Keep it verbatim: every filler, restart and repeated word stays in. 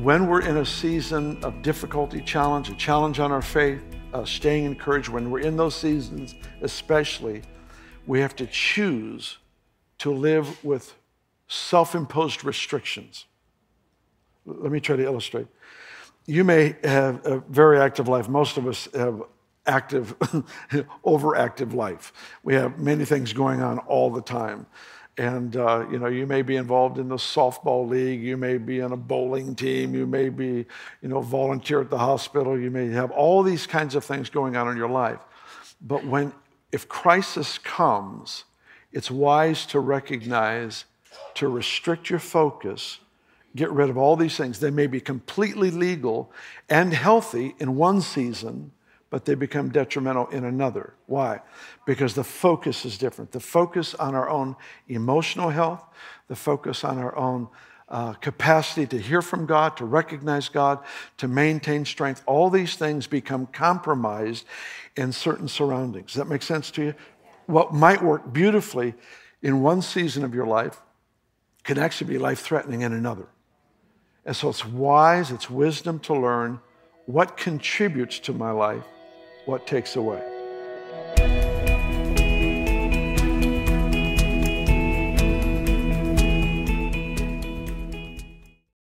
when we're in a season of difficulty, challenge, a challenge on our faith, uh, staying encouraged, when we're in those seasons especially, we have to choose to live with self-imposed restrictions. Let me try to illustrate. You may have a very active life. Most of us have active, overactive life. We have many things going on all the time. And, uh, you know, you may be involved in the softball league. You may be in a bowling team. You may be, you know, volunteer at the hospital. You may have all these kinds of things going on in your life. But when, if crisis comes, it's wise to recognize, to restrict your focus, get rid of all these things. They may be completely legal and healthy in one season, but they become detrimental in another. Why? Because the focus is different. The focus on our own emotional health, the focus on our own uh, capacity to hear from God, to recognize God, to maintain strength, all these things become compromised in certain surroundings. Does that make sense to you? What might work beautifully in one season of your life can actually be life-threatening in another. And so it's wise, it's wisdom to learn what contributes to my life, what takes away.